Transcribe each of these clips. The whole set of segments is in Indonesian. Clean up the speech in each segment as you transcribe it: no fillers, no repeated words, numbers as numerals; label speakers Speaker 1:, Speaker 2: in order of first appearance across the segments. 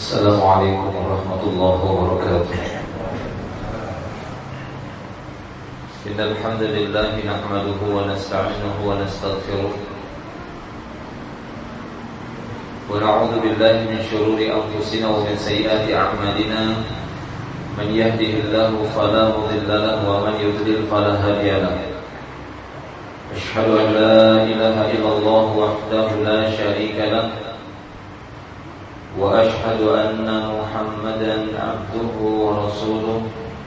Speaker 1: Assalamualaikum warahmatullahi wabarakatuh. Innal hamdalillah nahmaduhu wa nasta'inuhu wa nastaghfiruh wa na'udzu billahi min shururi anfusina wa min sayyiati a'malina. Man yahdihillahu fala mudilla lahu wa man yudlil fala hadiya lahu. Asyhadu an la ilaha illallah wahdahu la syarika lahu wa ashhadu anna Muhammadan abduhu wa rasuluh.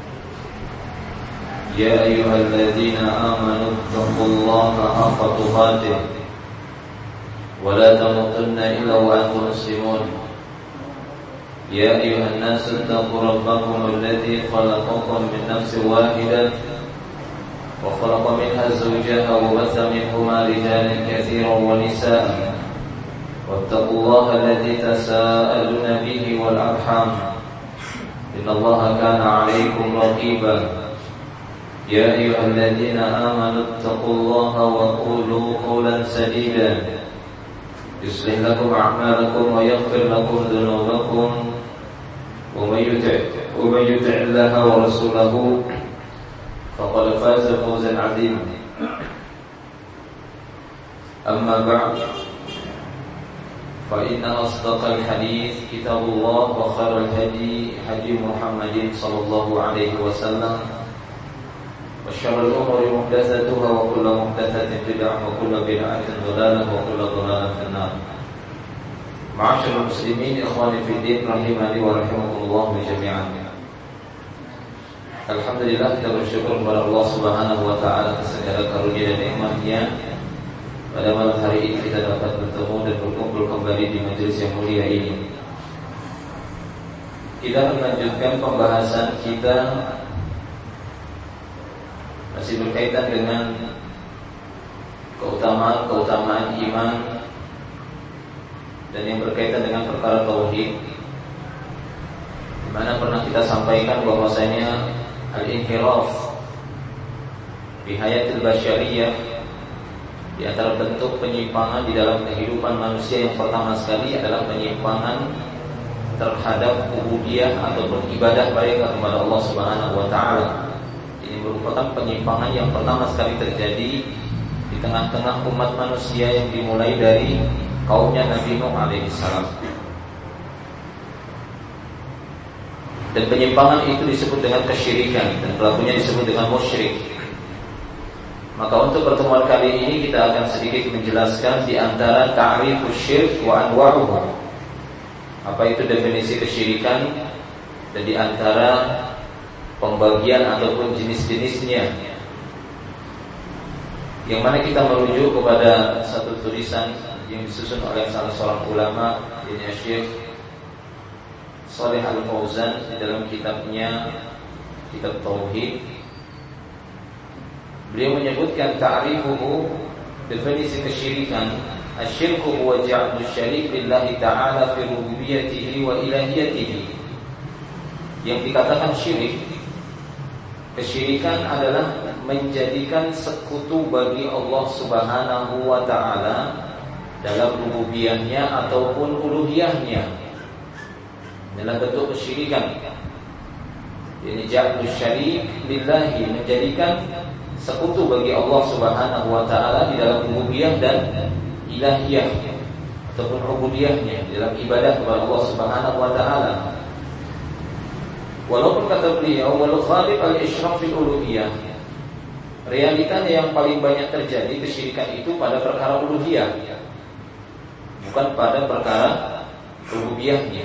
Speaker 1: Ya ayyuhalladzina amanu taqullaha haqqa tuqatih wa la tamutunna illa wa antum muslimun. Ya ayyuhan nasu taqu rabbakum alladzi khalaqakum min nafsin wahidah wa khalaqa minha zawjaha wa batha minhuma rijalan katsiran wa nisaa. واتقوا الله الذي تساءلون به والأرحام إن الله كان عليكم رقيبا. يا أيها الذين آمنوا اتقوا الله وقولوا قولا سديدا يصلح لكم أعمالكم ويغفر لكم ذنوبكم ومن يطع الله ورسوله فقد فاز فوزا عظيما. أما بعد فإن أصدق الحديث كتاب الله وخير الهدي هدي محمد صلى الله عليه وسلم وشر الأمور محدثاتها وكل محدثة بدعة وكل بدعة ضلالة وكل ضلالة في النار. معاشر المسلمين إخواني في الدين rahimani wa rahimakumullah jami'an. Alhamdulillah, kita bersyukur kepada Allah Subhanahu wa taala atas segala karunia dan nikmat-Nya. Pada malam hari ini kita dapat bertemu dan berkumpul kembali di majelis yang mulia ini. Kita melanjutkan pembahasan kita masih berkaitan dengan keutamaan iman dan yang berkaitan dengan perkara tauhid. Di mana pernah kita sampaikan bahwasanya al-inhiraf fi hayatil basyariyah, di antara bentuk penyimpangan di dalam kehidupan manusia yang pertama sekali adalah penyimpangan terhadap ubudiyah ataupun ibadah mereka kepada Allah Subhanahu wa taala. Ini merupakan penyimpangan yang pertama sekali terjadi di tengah-tengah umat manusia yang dimulai dari kaumnya Nabi Nuh alaihi salam. Dan penyimpangan itu disebut dengan kesyirikan dan pelakunya disebut dengan musyrik. Maka untuk pertemuan kali ini kita akan sedikit menjelaskan di antara ta'rifus syirk wa anwa'uhu. Apa itu definisi kesyirikan dan di antara pembagian ataupun jenis-jenisnya. Yang mana kita merujuk kepada satu tulisan yang disusun oleh salah seorang ulama, yaitu Syekh Shalih Al-Fauzan di dalam kitabnya Kitab Tauhid. Beliau menyebutkan ta'rifuhu, definisi kesyirikan. Asyirku huwa ja'lu syarik lillahi ta'ala fi rububiyyatihi wa ilahiyatihi. Yang dikatakan syirik, kesyirikan adalah menjadikan sekutu bagi Allah Subhanahu wa ta'ala dalam rububiyahnya ataupun uluhiyahnya. Inilah bentuk kesyirikan. Ini ja'lu syarik lillahi, menjadikan sekutu bagi Allah Subhanahu wa taala di dalam rububiyah dan ilahiyah ataupun ubudiyahnya dalam ibadah kepada Allah Subhanahu wa taala. Walaupun kata beliau wal ghalib al-isyraf fil uluhiyah, realitanya yang paling banyak terjadi kesyirikan itu pada perkara uluhiyah, bukan pada perkara rububiyahnya.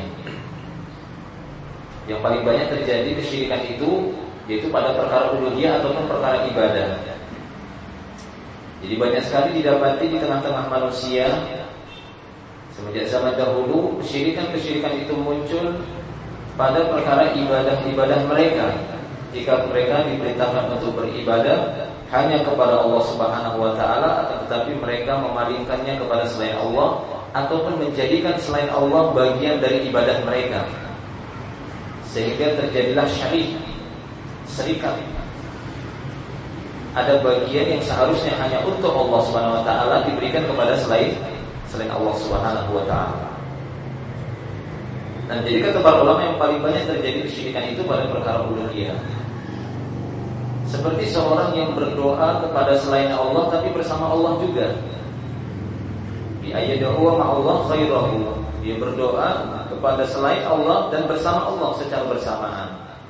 Speaker 1: Yang paling banyak terjadi kesyirikan itu yaitu pada perkara uluhiyah ataupun perkara ibadah. Jadi banyak sekali didapati di tengah-tengah manusia semenjak zaman dahulu kesyirikan-kesyirikan itu muncul pada perkara ibadah-ibadah mereka. Jika mereka diperintahkan untuk beribadah hanya kepada Allah Subhanahu wa taala, tetapi mereka memalingkannya kepada selain Allah ataupun menjadikan selain Allah bagian dari ibadah mereka. Sehingga terjadilah serikat. Ada bagian yang seharusnya hanya untuk Allah Subhanahu wa taala diberikan kepada selain Allah Subhanahu wa taala. Nah, jadi kata para ulama yang paling banyak terjadi kesyirikan itu pada perkara uluhiyah. Seperti seorang yang berdoa kepada selain Allah tapi bersama Allah juga. Bi ayyadahu ma'allah khairahu. Dia berdoa kepada selain Allah dan bersama Allah secara bersamaan.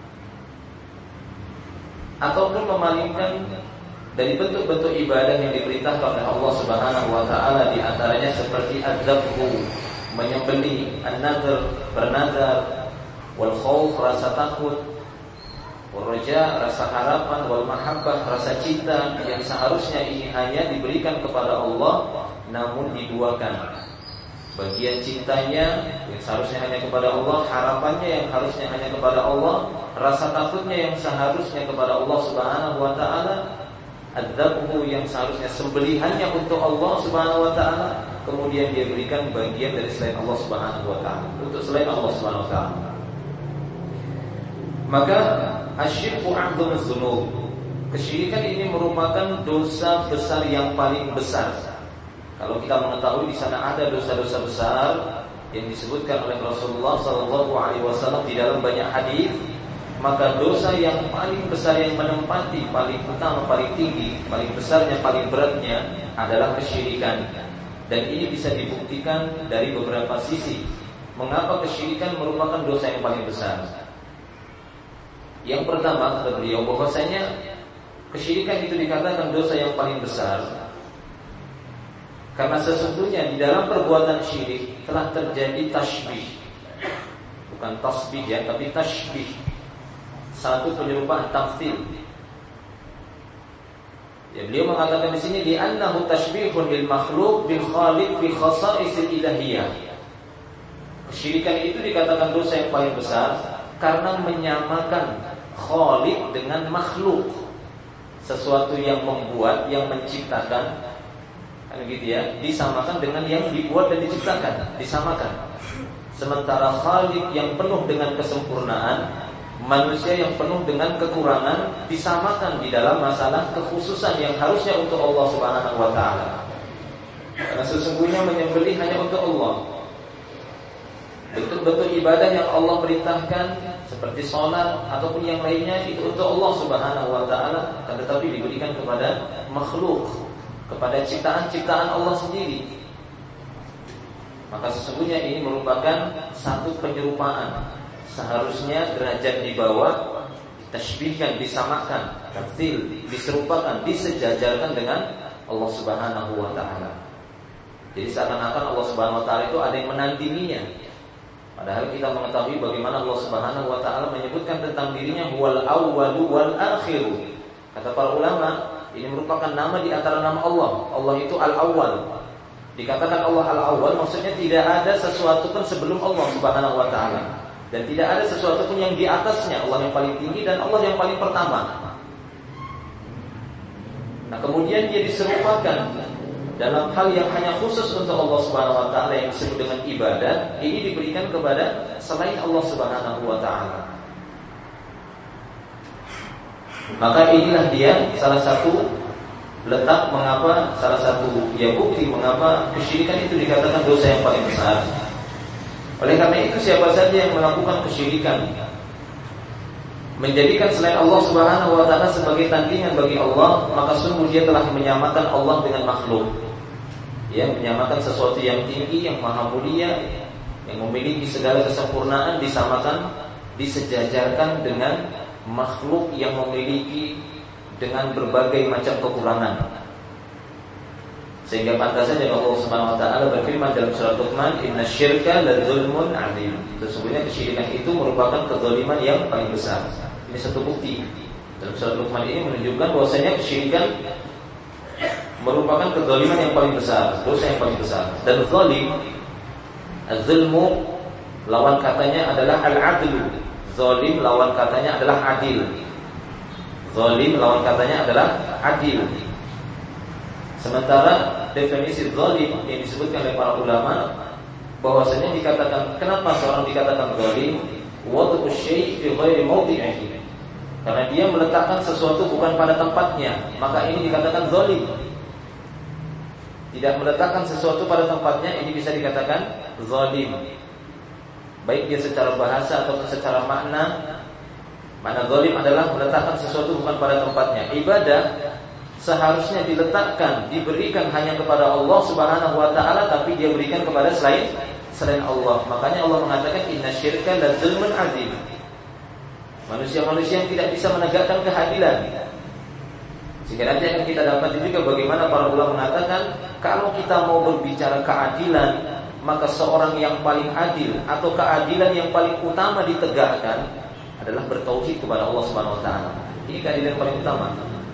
Speaker 1: Ataupun memalingkan dari bentuk-bentuk ibadah yang diperintahkan oleh Allah Subhanahu wa taala, di antaranya seperti adzabhu, menyembelih, an-nadhr, bernazar, wal khauf, rasa takut, wal raja, rasa harapan, wal mahabbah, rasa cinta yang seharusnya ini hanya diberikan kepada Allah namun diduakan. Bagian cintanya yang seharusnya hanya kepada Allah, harapannya yang harusnya hanya kepada Allah, rasa takutnya yang seharusnya kepada Allah Subhanahu wa taala, adzabhu yang seharusnya sembelihannya untuk Allah Subhanahu wa taala, kemudian dia berikan bagian dari selain Allah Subhanahu wa taala, untuk selain Allah Subhanahu wa taala. Maka asyirku a'dzamuz dzunub. Kesyirikan ini merupakan dosa besar yang paling besar. Kalau kita mengetahui di sana ada dosa-dosa besar yang disebutkan oleh Rasulullah SAW di dalam banyak hadis, maka dosa yang paling besar yang menempati paling utama, paling tinggi, paling besarnya, paling beratnya adalah kesyirikan. Dan ini bisa dibuktikan dari beberapa sisi. Mengapa kesyirikan merupakan dosa yang paling besar? Yang pertama, kata beliau, bahwasanya kesyirikan itu dikatakan dosa yang paling besar karena sesungguhnya di dalam perbuatan syirik telah terjadi tashbih. Bukan tasbih ya, tapi tashbih. Satu penyerupaan, tamtsil. Ya, beliau mengatakan di sini li'annahu tashbihun lil makhluq bil khaliq bi khasa'isil ilahiyah. Kesyirikan itu dikatakan dosa yang paling besar karena menyamakan khaliq dengan makhluk. Sesuatu yang membuat, yang menciptakan, kan gitu ya, disamakan dengan yang dibuat dan diciptakan, disamakan. Sementara khaliq yang penuh dengan kesempurnaan, manusia yang penuh dengan kekurangan, disamakan di dalam masalah kekhususan yang harusnya untuk Allah Subhanahu wa taala. Karena sesungguhnya menyembelih hanya untuk Allah. Bentuk-bentuk ibadah yang Allah perintahkan seperti sholat ataupun yang lainnya itu untuk Allah Subhanahu wa taala, tetapi diberikan kepada makhluk, kepada ciptaan-ciptaan Allah sendiri. Maka sesungguhnya ini merupakan satu penyerupaan. Seharusnya derajat di bawah ditashbihkan, disamakan, tamtsil, diserupakan, disejajarkan dengan Allah Subhanahu wa taala. Jadi seakan-akan Allah Subhanahu wa taala itu ada yang menandinginya. Padahal kita mengetahui bagaimana Allah Subhanahu wa taala menyebutkan tentang dirinya huwal awwalu wal akhiru. Kata para ulama, ini merupakan nama di antara nama Allah. Allah itu al-awwal. Dikatakan Allah al-awwal maksudnya tidak ada sesuatu pun sebelum Allah Subhanahu wa taala. Dan tidak ada sesuatu pun yang di atasnya. Allah yang paling tinggi dan Allah yang paling pertama. Nah, kemudian dia diserupakan dalam hal yang hanya khusus untuk Allah Subhanahu wa taala yang disebut dengan ibadah, ini diberikan kepada selain Allah Subhanahu wa taala. Maka inilah dia salah satu letak mengapa, salah satu bukti mengapa kesyirikan itu dikatakan dosa yang paling besar. Oleh karena itu siapa saja yang melakukan kesyirikan, menjadikan selain Allah Subhanahu wa taala sebagai tandingan bagi Allah, maka sungguh dia telah menyamakan Allah dengan makhluk. Ya, menyamakan sesuatu yang tinggi, yang maha mulia, yang memiliki segala kesempurnaan, disamakan, disejajarkan dengan makhluk yang memiliki dengan berbagai macam kekurangan. Sehingga pantas saja Allah Subhanahu wa taala berfirman dalam surat Luqman, "Innasyirka ladzulmun 'adzim." Sesungguhnya kesyirikan itu merupakan kezaliman yang paling besar. Ini satu bukti. Dalam surat Luqman ini menunjukkan bahwasanya kesyirikan merupakan kezaliman yang paling besar, dosa yang paling besar. Dan zalim, az-zulmu lawan katanya adalah al-'adlu. Zalim lawan katanya adalah adil. Zalim lawan katanya adalah adil. Sementara definisi zalim yang disebutkan oleh para ulama, bahwasanya dikatakan, kenapa seorang dikatakan zalim? Wad'u syai' fi ghairi mawdi'ihi. Karena dia meletakkan sesuatu bukan pada tempatnya, maka ini dikatakan zalim. Tidak meletakkan sesuatu pada tempatnya, ini bisa dikatakan zalim. baik dia secara bahasa atau secara makna. Makna zalim adalah meletakkan sesuatu bukan pada tempatnya. Ibadah seharusnya diletakkan, diberikan hanya kepada Allah Subhanahu wa taala, tapi dia berikan kepada selain Allah. Makanya Allah mengatakan innasyirka la zulmun azim. Manusia-manusia yang tidak bisa menegakkan keadilan. Sehingga nanti akan kita dapat juga bagaimana para ulama mengatakan kalau kita mau berbicara keadilan, maka seorang yang paling adil atau keadilan yang paling utama ditegakkan adalah bertauhid kepada Allah Subhanahu wa taala. Ini keadilan yang paling utama.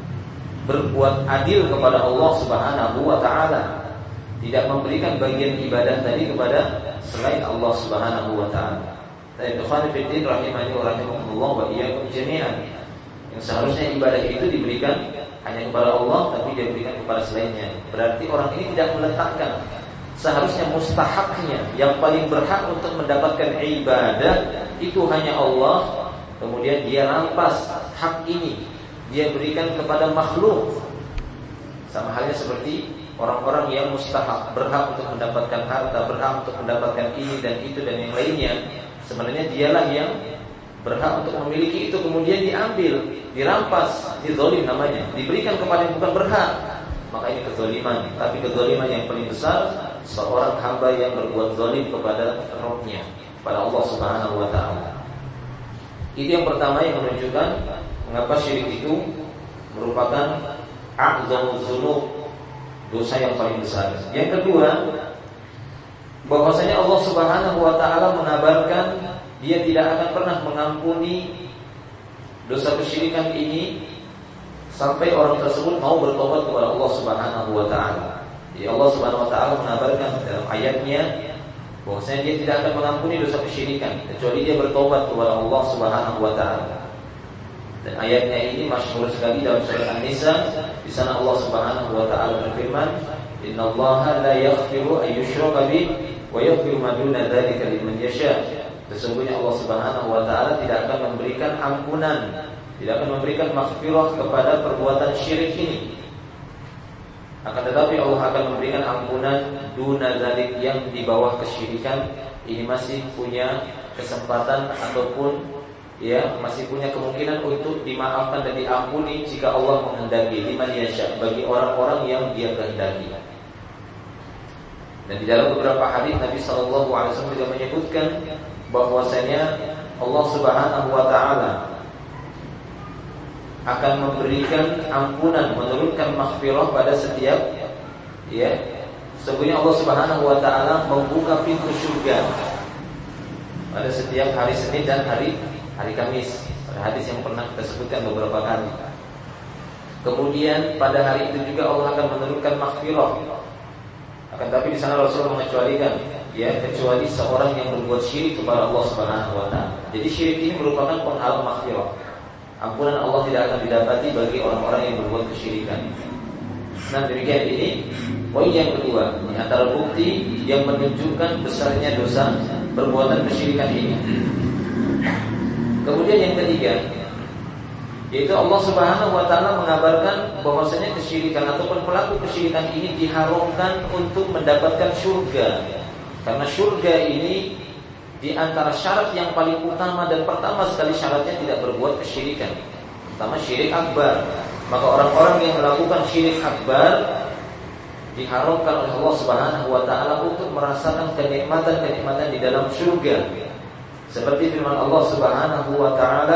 Speaker 1: Berbuat adil kepada Allah Subhanahu wa taala, tidak memberikan bagian ibadah tadi kepada selain Allah Subhanahu wa taala. Ikhwan fillah rahimani wa rahimakumullah wa iyyakum jami'an. Yang seharusnya ibadah itu diberikan hanya kepada Allah, tapi dia berikan kepada selainnya. Berarti orang ini tidak meletakkan seharusnya mustahaknya yang paling berhak untuk mendapatkan ibadah itu hanya Allah. Kemudian dia rampas hak ini, dia berikan kepada makhluk. Sama halnya seperti orang-orang yang mustahak, berhak untuk mendapatkan harta, berhak untuk mendapatkan ini dan itu dan yang lainnya. Sebenarnya dialah yang berhak untuk memiliki itu, kemudian diambil, dirampas, dizalim namanya, diberikan kepada yang bukan berhak. Maka ini kezaliman. Tapi kezaliman yang paling besar seorang hamba yang berbuat zalim kepada Rabb-Nya, kepada Allah Subhanahu wa taala. Itu yang pertama yang menunjukkan mengapa syirik itu merupakan a'zamuz dzunub, dosa yang paling besar. Yang kedua, bahwasanya Allah Subhanahu wa taala mengabarkan Dia tidak akan pernah mengampuni dosa kesyirikan ini sampai orang tersebut mau bertobat kepada Allah Subhanahu wa taala. Jadi Allah Subhanahu wa taala mengabarkan dalam ayatnya bahwasanya Dia tidak akan mengampuni dosa kesyirikan kecuali dia bertobat kepada Allah Subhanahu wa taala. Dan ayatnya ini masyhur sekali dalam surah An-Nisa. Di sana Allah Subhanahu wa taala berfirman, "Innallaha la yaghfiru an yushraka bihi wa yaghfiru ma duna dzalika liman yasha." Sesungguhnya Allah Subhanahu wa taala tidak akan memberikan ampunan, tidak akan memberikan maghfirah kepada perbuatan syirik ini. Akan tetapi Allah akan memberikan ampunan duna dzalik, yang di bawah kesyirikan ini masih punya kesempatan ataupun masih punya kemungkinan untuk dimaafkan dan diampuni jika Allah menghendaki, liman yasha, bagi orang-orang yang Dia kehendaki. Dan di dalam beberapa hadis Nabi sallallahu alaihi wasallam juga menyebutkan bahwasanya Allah Subhanahu wa taala akan memberikan ampunan, menurunkan maghfirah pada setiap sesungguhnya Allah Subhanahu wa taala membuka pintu surga pada setiap hari Senin dan hari Kamis. Pada hadis yang pernah kita sebutkan beberapa kali. Kemudian pada hari itu juga Allah akan menurunkan maghfirah. Akan tapi di sana Rasul mengecualikan kecuali seorang yang berbuat syirik kepada Allah Subhanahu wa taala. Jadi syirik ini merupakan penghalang maghfirah. Ampunan Allah tidak akan didapati bagi orang-orang yang berbuat kesyirikan. Nah, demikian ini poin yang kedua, di antara bukti yang menunjukkan besarnya dosa perbuatan kesyirikan ini. Kemudian yang ketiga, yaitu Allah Subhanahu wa taala mengabarkan bahwasanya kesyirikan ataupun pelaku kesyirikan ini diharamkan untuk mendapatkan surga. Karena surga ini di antara syarat yang paling utama dan pertama sekali syaratnya tidak berbuat kesyirikan. Pertama syirik akbar. Maka orang-orang yang melakukan syirik akbar diharamkan oleh Allah Subhanahu wa taala untuk merasakan kenikmatan-kenikmatan di dalam surga. Seperti firman Allah Subhanahu wa taala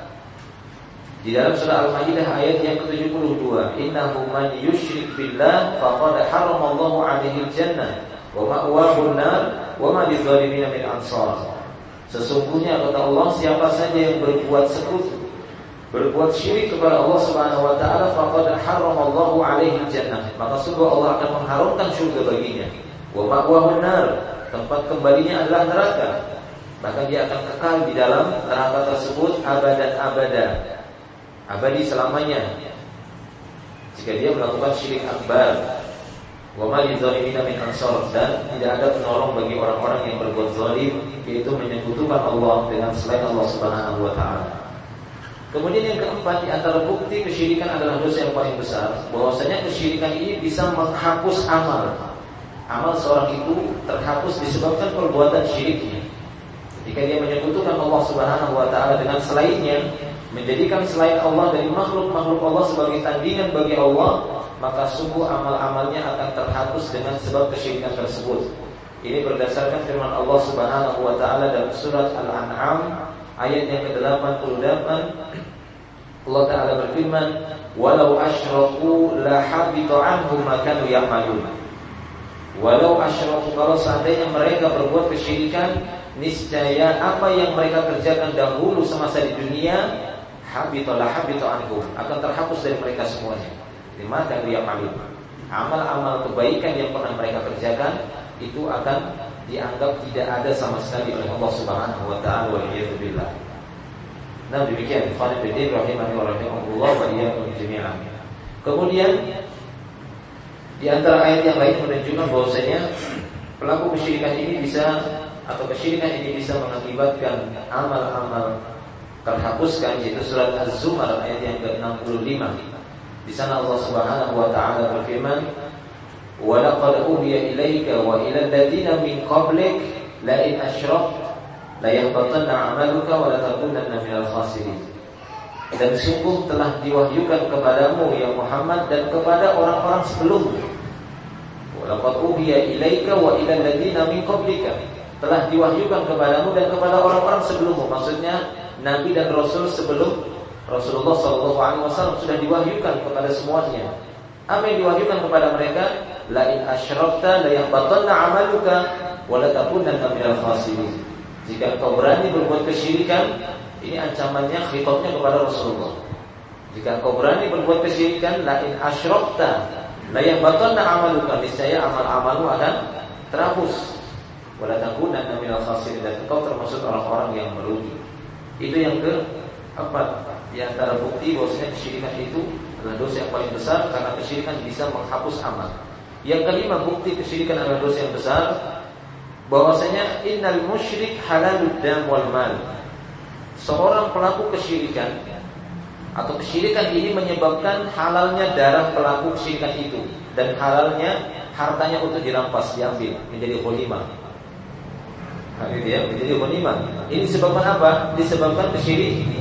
Speaker 1: di dalam surah Al-Maidah ayat yang ke-72, "Innahu man yusyrik billah faqad haramallahu 'alaihi al-jannah wa ma'wahu an-nar wa ma lidzalimin min ansar." Sesungguhnya kata Allah, siapa saja yang berbuat sekutu, berbuat syirik kepada Allah Subhanahu wa taala, faqad haramallahu 'alaihi al-jannah, maka sungguh Allah akan mengharamkan surga baginya. Wa ma'wahu an-nar, tempat kembalinya adalah neraka. Bahkan dia akan kekal di dalam neraka tersebut abadan abada, abadi selamanya jika dia melakukan syirik akbar. Wa ma lidzalimin min ansar, dan tidak ada penolong bagi orang-orang yang berbuat zalim, yaitu menyekutukan Allah dengan selain Allah Subhanahu wa taala. Kemudian yang keempat, di antara bukti kesyirikan adalah dosa yang paling besar, bahwasanya kesyirikan ini bisa menghapus amal. Amal seorang itu terhapus disebabkan perbuatan syiriknya. Ketika Jika dia menyekutukan Allah Subhanahu wa taala dengan selainnya, menjadikan selain Allah dari makhluk-makhluk Allah sebagai tandingan bagi Allah, maka sungguh amal-amalnya akan terhapus dengan sebab kesyirikan tersebut. Ini berdasarkan firman Allah Subhanahu wa taala dalam surat Al-An'am ayat yang ke-88. Allah taala berfirman, "Walau asyraku la habita anhum ma kanu ya'malun." Walau asyraku, kalau seandainya mereka berbuat kesyirikan, niscaya apa yang mereka kerjakan dahulu semasa di dunia habita anhum, akan terhapus dari mereka semuanya. Ma kanu ya'malun. Amal-amal kebaikan yang pernah mereka kerjakan itu akan dianggap tidak ada sama sekali oleh Allah Subhanahu wa taala, wa iyyazubillah. Nah, demikian ikhwan fillah rahimani wa rahimakumullah wa iyyakum jami'an. Kemudian di antara ayat yang lain menunjukkan bahwasanya pelaku kesyirikan ini bisa, atau kesyirikan ini bisa mengakibatkan amal-amal terhapuskan, yaitu surat Az-Zumar ayat yang ke-65. Di sana Allah Subhanahu wa taala berfirman, "Wa laqad uhiya ilaika wa ila alladziina min qablik la in asyrakta la yahbatanna 'amaluka wa la takunanna minal khasirin." Dan sungguh telah diwahyukan kepadamu ya Muhammad dan kepada orang-orang sebelummu. Wa laqad uhiya ilaika wa ila alladziina min qablika. Telah diwahyukan kepadamu dan kepada orang-orang sebelummu. Maksudnya nabi dan rasul sebelum Rasulullah SAW sudah diwahyukan kepada semuanya. Apa yang diwahyukan kepada mereka? La in asyrakta la yahbatanna 'amaluka wa la takunanna minal khasirin. Jika engkau berani berbuat kesyirikan, ini ancamannya, khitabnya kepada Rasulullah. Jika engkau berani berbuat kesyirikan, la in asyrakta la yahbatanna 'amaluka, niscaya amal-amalmu akan terhapus. Wa la takunanna minal khasirin, dan engkau termasuk orang-orang yang merugi. Itu yang keempat. Di antara bukti bahwasanya kesyirikan itu adalah dosa yang paling besar, karena kesyirikan bisa menghapus amal. Yang kelima, bukti kesyirikan adalah dosa yang besar, bahwasanya innal musyrik halalud dam wal mal. Seorang pelaku kesyirikan atau kesyirikan ini menyebabkan halalnya darah pelaku kesyirikan itu dan halalnya hartanya untuk dirampas, diambil menjadi ghanimah. Menjadi ghanimah. Ini disebabkan apa? Disebabkan kesyirikan.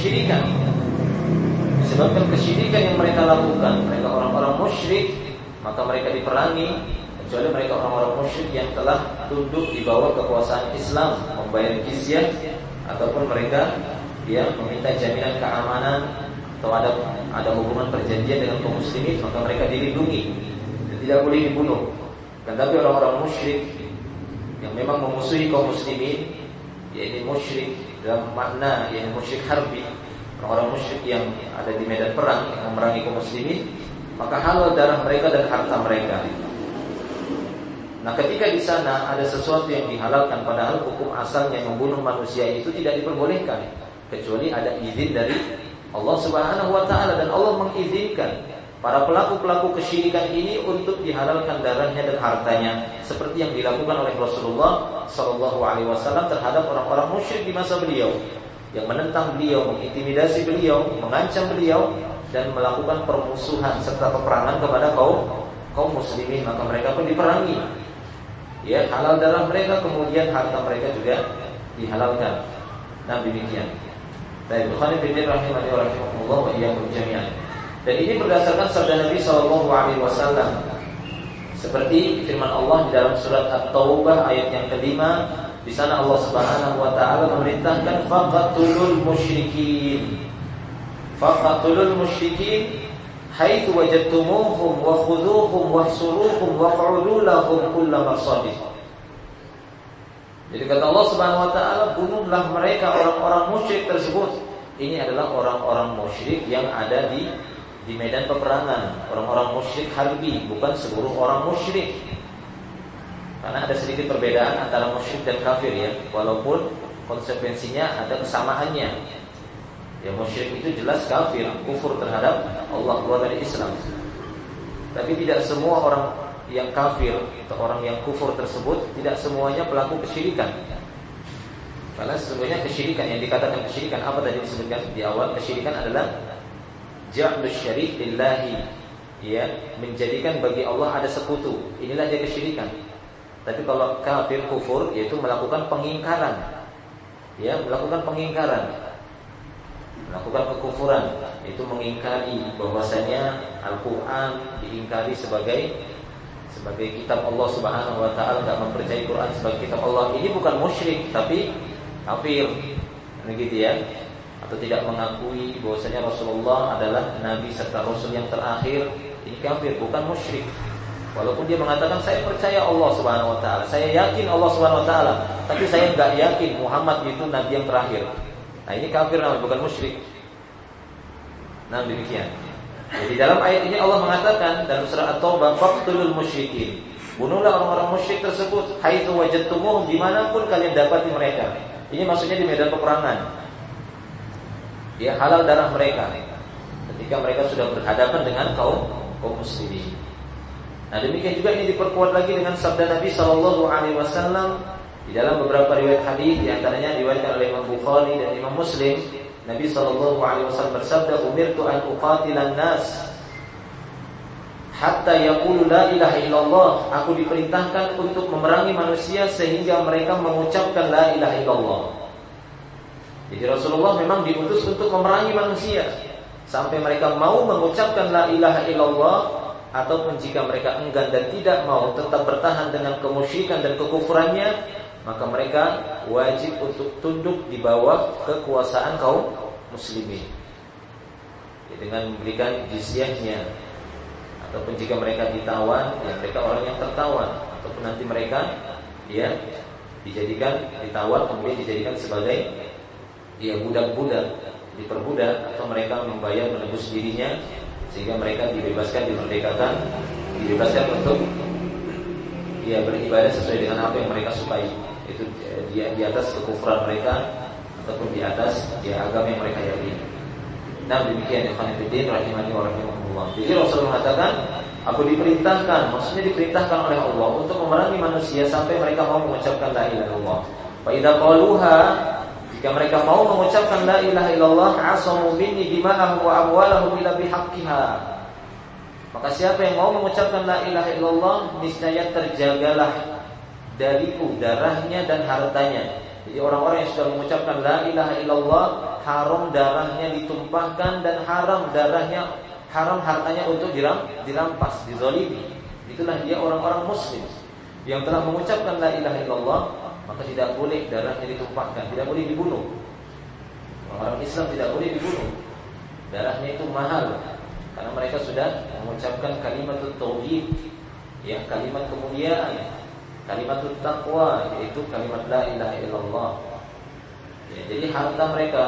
Speaker 1: Disebabkan kesyirikan yang mereka lakukan. Mereka orang-orang musyrik, maka mereka diperangi, kecuali mereka orang-orang musyrik yang telah tunduk di bawah kekuasaan Islam, membayar jizyah, ataupun mereka meminta jaminan keamanan, atau ada hubungan perjanjian dengan kaum muslimin, maka mereka dilindungi dan tidak boleh dibunuh. Tetapi orang-orang musyrik yang memang memusuhi kaum muslimin, yaitu musyrik dalam makna yang musyrik harbi, orang-orang musyrik yang ada di medan perang yang memerangi kaum muslimin, maka halal darah mereka dan harta mereka. Nah, ketika di sana ada sesuatu yang dihalalkan, padahal hukum asalnya membunuh manusia itu tidak diperbolehkan, kecuali ada izin dari Allah Subhanahu wa taala, dan Allah mengizinkan para pelaku-pelaku kesyirikan ini untuk dihalalkan darahnya dan hartanya, seperti yang dilakukan oleh Rasulullah sallallahu alaihi wasallam terhadap orang-orang musyrik di masa beliau, yang menentang beliau, mengintimidasi beliau, mengancam beliau, dan melakukan permusuhan serta peperangan kepada kaum muslimin, maka mereka pun diperangi. Halal darah mereka, kemudian harta mereka juga dihalalkan. Nah, demikian. Baik, ikhwan fillah rahimani wa rahimakumullah wa iyyakum jami'an. Dan ini berdasarkan sabda Nabi sallallahu alaihi wasallam, seperti firman Allah di dalam surat At-Taubah ayat yang kelima. Di sana Allah Subhanahu wa taala memerintahkan faqatulul musyrikin haitsu wajadtumuhum wa khudhuhum wahsuruhum waq'udu lahum kulla marsad. Jadi kata Allah Subhanahu wa taala, bunuhlah mereka orang-orang musyrik tersebut. Ini adalah orang-orang musyrik yang ada di medan peperangan, orang-orang musyrik harbi, bukan seluruh orang musyrik. Karena ada sedikit perbedaan antara musyrik dan kafir, walaupun konsekuensinya ada kesamaannya. Musyrik itu jelas kafir, kufur terhadap Allah, keluar dari Islam. Tapi tidak semua orang yang kafir atau orang yang kufur tersebut tidak semuanya pelaku kesyirikan. Karena sesungguhnya kesyirikan, yang dikatakan kesyirikan apa tadi disebutkan di awal, kesyirikan adalah ja'lus syarik lillahi, menjadikan bagi Allah ada sekutu. Inilah dia kesyirikan. Tapi kalau kafir, kufur, yaitu melakukan pengingkaran ya, melakukan pengingkaran, melakukan kekufuran, itu mengingkari bahwasanya Al-Quran diingkari sebagai kitab Allah Subhanahu wa taala, enggak mempercayai Quran sebagai kitab Allah. Ini bukan musyrik tapi kafir. Begitu ya. Atau tidak mengakui bahwasanya Rasulullah adalah nabi serta rasul yang terakhir, ini kafir, bukan musyrik. Walaupun dia mengatakan saya percaya Allah Subhanahu wa taala, saya yakin Allah Subhanahu wa taala, tapi saya enggak yakin Muhammad itu nabi yang terakhir. Nah, ini kafir namanya, bukan musyrik. Nah, demikian. Jadi dalam ayat ini Allah mengatakan dalam surah At-Taubah, faqtulul musyrikin. Bunuhlah orang-orang musyrik tersebut haitsu wajadtumuhum, dimanapun kalian dapati mereka. Ini maksudnya di medan peperangan. Ya, halal darah mereka ketika mereka sudah berhadapan dengan kaum muslimin. Nah, demikian juga ini diperkuat lagi dengan sabda Nabi sallallahu alaihi wasallam di dalam beberapa riwayat hadis, di antaranya diriwayatkan oleh Imam Bukhari dan Imam Muslim. Nabi sallallahu alaihi wasallam bersabda, "Umirtu an uqatilan nas hatta yaqulu la ilaha illallah." Aku diperintahkan untuk memerangi manusia sehingga mereka mengucapkan la ilaha illallah. Jadi Rasulullah memang diutus untuk memerangi manusia sampai mereka mau mengucapkan la ilaha illallah, ataupun jika mereka enggan dan tidak mau tetap bertahan dengan kemusyrikan dan kekufurannya, maka mereka wajib untuk tunduk di bawah kekuasaan kaum muslimin, ya, dengan memberikan jizyahnya. Ataupun jika mereka ditawan, ya mereka orang yang tertawan. Ataupun nanti mereka ya ditawan kemudian dijadikan sebagai ya budak-budak, diperbudak, atau mereka membayar menebus dirinya sehingga mereka dibebaskan untuk ya beribadah sesuai dengan apa yang mereka sukai. Itu di atas kekufuran mereka ataupun di atas agama yang mereka yakini. Nah, demikian ikhwan fillah rahimani wa rahimakumullah. Jadi Rasul mengatakan, aku diperintahkan, maksudnya diperintahkan oleh Allah untuk memerangi manusia sampai mereka mau mengucapkan la ilaha illallah. Fa idza qaluha, jika mereka mau mengucapkan la ilaha illallah, asamu minni dima'ahum wa amwalahum illa bihaqqiha. Maka siapa yang mau mengucapkan la ilaha illallah, niscaya terjagalah dariku darahnya dan hartanya. Jadi orang-orang yang sudah mengucapkan la ilaha illallah, haram darahnya ditumpahkan dan haram hartanya untuk dirampas, dizalimi. Itulah dia orang-orang muslim yang telah mengucapkan la ilaha illallah, maka tidak boleh darahnya ditumpahkan, tidak boleh dibunuh. Orang Islam tidak boleh dibunuh. Darahnya itu mahal karena mereka sudah mengucapkan kalimat tauhid, ya, kalimat kemuliaan, kalimat taqwa, yaitu kalimat la ilaha illallah. Ya, jadi harta mereka,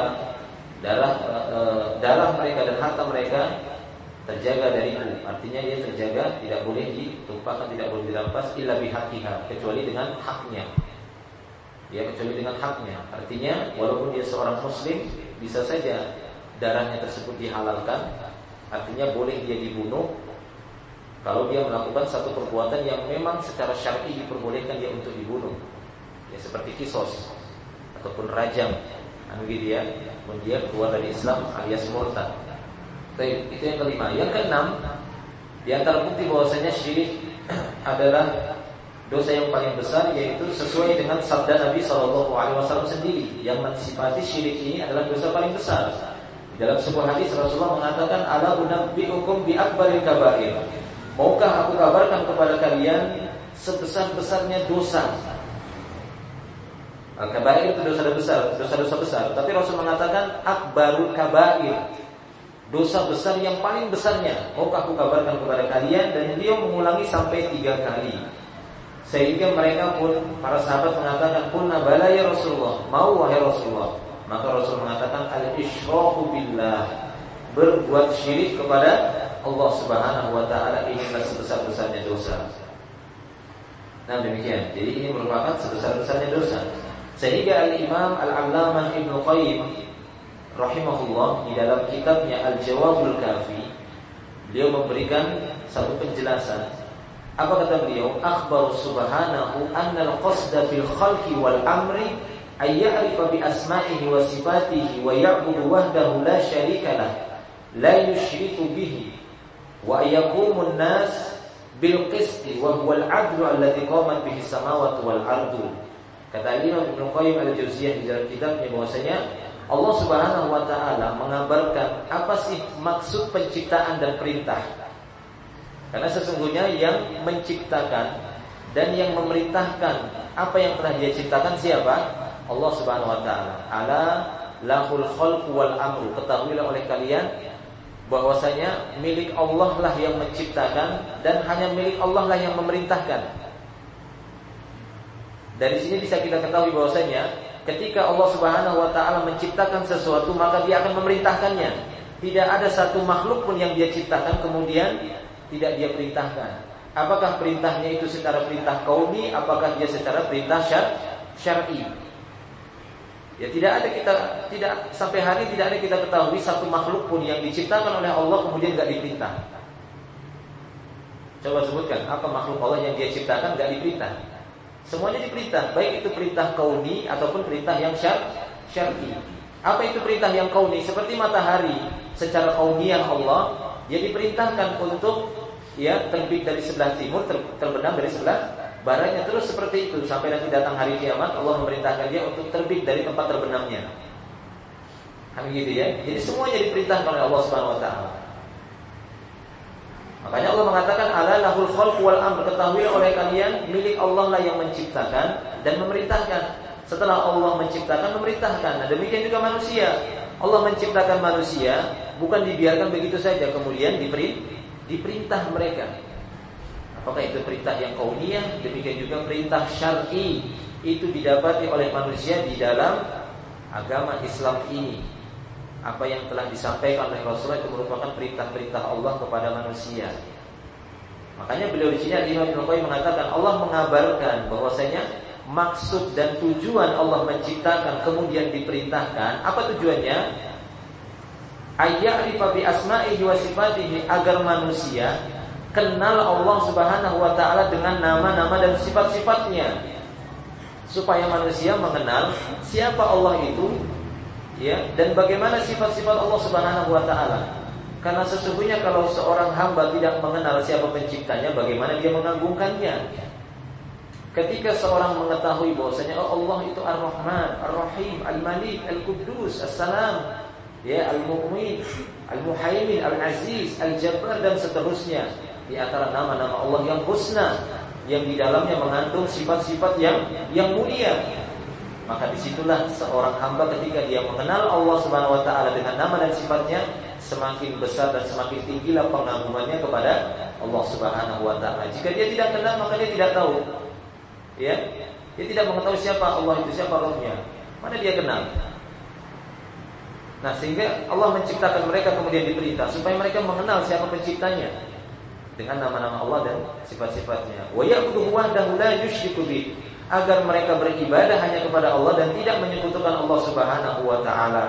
Speaker 1: darah mereka dan harta mereka terjaga dariku. Artinya dia terjaga, tidak boleh ditumpahkan, tidak boleh dirampas illa bihaqqiha, kecuali dengan haknya. Ya, kecuali dengan haknya. Artinya walaupun dia seorang muslim, bisa saja darahnya tersebut dihalalkan. Artinya boleh dia dibunuh kalau dia melakukan satu perbuatan yang memang secara syar'i diperbolehkan dia untuk dibunuh. Ya, seperti kisos ataupun rajam, gitu ya. Pun dia keluar dari Islam alias murtad. Itu yang kelima. Yang keenam, di antara bukti bahwasanya syirik adalah dosa yang paling besar, yaitu sesuai dengan sabda Nabi SAW sendiri yang mensifati syirik ini adalah dosa paling besar. Dalam sebuah hadis Rasulullah mengatakan, ala unabbi'ukum bi akbaril kabair. Maukah aku kabarkan kepada kalian sebesar-besarnya dosa? Al-kabair itu dosa besar, dosa-dosa besar. Tapi Rasul mengatakan akbarul kabair, dosa besar yang paling besarnya. Maukah aku kabarkan kepada kalian? Dan beliau mengulangi sampai 3 kali. Sehingga mereka pun, para sahabat mengatakan, qulna bala ya Rasulullah, mau wahai Rasulullah. Maka Rasul mengatakan, al-isyraku billah, berbuat syirik kepada Allah Subhanahu wa ta'ala, inilah sebesar-besarnya dosa. Nah, demikian. Jadi ini merupakan sebesar-besarnya dosa. Sehingga Al-Imam Al-Allamah Ibnu Qayyim rahimahullah di dalam kitabnya Al-Jawabul Kafi, beliau memberikan satu penjelasan. Apa kata beliau? Akhbar subhanahu annal qasda fil khalqi wal amri ay ya'rifa bi asma'ihi wa sifatihi wa ya'budu wahdahu la syarika lah, la yusyriku bihi, wa yaqumun nas bil qisti wa huwa al 'adlu alladhi qamat bihi samawati wal ardu. Kata Imam Ibnu Qayyim al-Jauziyah di dalam kitabnya bahwasanya Allah Subhanahu wa taala mengabarkan apa sih maksud penciptaan dan perintah. Karena sesungguhnya yang menciptakan dan yang memerintahkan apa yang telah Dia ciptakan siapa? Allah Subhanahu wa taala. Ala lahul khalqu wal amru. Ketahuilah oleh kalian bahwasanya milik Allah lah yang menciptakan dan hanya milik Allah lah yang memerintahkan. Dari sini bisa kita ketahui bahwasanya ketika Allah Subhanahu wa taala menciptakan sesuatu maka Dia akan memerintahkannya. Tidak ada satu makhluk pun yang Dia ciptakan kemudian tidak Dia perintahkan. Apakah perintahnya itu secara perintah kauni, apakah dia secara perintah syar'i? Ya tidak sampai hari tidak ada kita ketahui satu makhluk pun yang diciptakan oleh Allah kemudian enggak diperintah. Coba sebutkan apa makhluk Allah yang Dia ciptakan enggak diperintah? Semuanya diperintah, baik itu perintah kauni ataupun perintah yang syar'i. Apa itu perintah yang kauni? Seperti matahari, secara kauniyah Allah, Dia diperintahkan untuk terbit dari sebelah timur, terbenam dari sebelah baratnya, terus seperti itu sampai nanti datang hari kiamat. Allah memerintahkan Dia untuk terbit dari tempat terbenamnya. Kan gitu ya. Jadi semuanya diperintahkan oleh Allah Subhanahu wa taala. Makanya Allah mengatakan ala lahul khalqu wal amr. Ketahuilah oleh kalian milik Allah lah yang menciptakan dan memerintahkan. Setelah Allah menciptakan, memerintahkan. Nah, demikian juga manusia. Allah menciptakan manusia bukan dibiarkan begitu saja, kemudian diperintah mereka. Apakah itu perintah yang kauniyah? Demikian juga perintah syar'i. Itu didapati oleh manusia di dalam agama Islam ini. Apa yang telah disampaikan oleh Rasulullah itu merupakan perintah-perintah Allah kepada manusia. Makanya beliau di sini Imam Ibnu Qayyim mengatakan Allah mengabarkan bahwasanya maksud dan tujuan Allah menciptakan kemudian diperintahkan. Apa tujuannya? Ayya'rifa bi asma'ihi wa sifatihi, agar manusia kenal Allah Subhanahu wa taala dengan nama-nama dan sifat-sifatnya. Supaya manusia mengenal siapa Allah itu, dan bagaimana sifat-sifat Allah Subhanahu wa taala. Karena sesungguhnya kalau seorang hamba tidak mengenal siapa penciptanya, bagaimana dia mengagungkannya? Ketika seorang mengetahui bahwasanya Allah itu Ar-Rahman, Ar-Rahim, Al-Malik, Al-Quddus, As-Salam, Al-Mu'min, Al-Muhaimin, Al-Aziz, Al-Jabbar dan seterusnya, di antara nama-nama Allah yang husna, yang di dalamnya mengandung sifat-sifat yang mulia. Maka disitulah seorang hamba ketika dia mengenal Allah Subhanahu wa taala dengan nama dan sifatnya, semakin besar dan semakin tinggilah pengagungannya kepada Allah Subhanahu wa taala. Jika dia tidak kenal maka dia tidak tahu. Dia tidak mengetahui siapa Allah itu, siapa Rabbnya. Mana dia kenal? Nah, sehingga Allah menciptakan mereka kemudian diperintah supaya mereka mengenal siapa penciptanya dengan nama-nama Allah dan sifat-sifatnya. Wa ya'buduhu wahdahu la yusyriku bih, agar mereka beribadah hanya kepada Allah dan tidak menyekutukan Allah Subhanahu wa taala.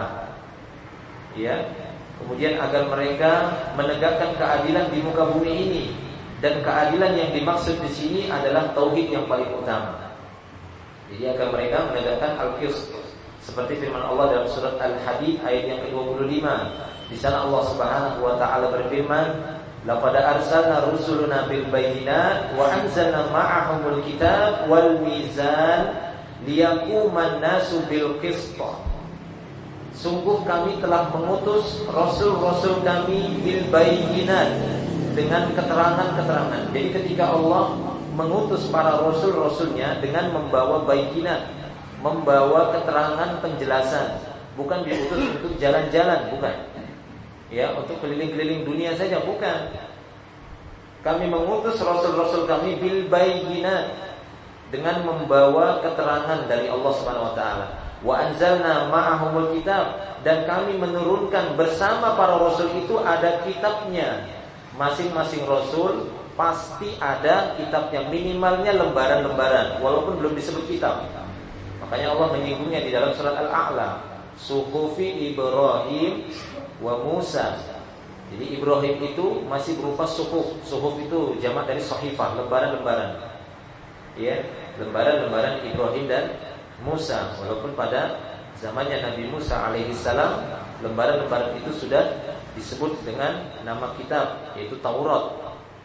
Speaker 1: Kemudian agar mereka menegakkan keadilan di muka bumi ini, dan keadilan yang dimaksud di sini adalah tauhid yang paling utama. Jadi agar mereka menegakkan al-qist, seperti firman Allah dalam surat Al-Hadid ayat yang ke-25. Di sana Allah Subhanahu wa taala berfirman, laqad arsalna rusulana bil bayyinat wa anzalna ma'ahumul kitab wal mizan liyaquman nasu bil qist. Sungguh kami telah mengutus rasul-rasul kami bil bayyinat, dengan keterangan-keterangan. Jadi ketika Allah mengutus para rasul-rasulnya dengan membawa bayyinat, membawa keterangan penjelasan, bukan diutus untuk jalan-jalan, bukan. Untuk keliling-keliling dunia saja, bukan. Kami mengutus rasul-rasul kami bil bayyinat, dengan membawa keterangan dari Allah Subhanahu wa taala. Wa anzalna ma'ahumul kitab, dan kami menurunkan bersama para rasul itu ada kitabnya. Masing-masing rasul pasti ada kitabnya, minimalnya lembaran-lembaran, walaupun belum disebut kitab. Makanya Allah menyinggungnya di dalam surat Al-A'la, suhufi Ibrahim wa Musa. Jadi Ibrahim itu masih berupa suhuf. Suhuf itu jamak dari sahifah, lembaran-lembaran. Lembaran-lembaran Ibrahim dan Musa. Walaupun pada zamannya Nabi Musa alaihissalam, lembaran-lembaran itu sudah disebut dengan nama kitab, yaitu Taurat.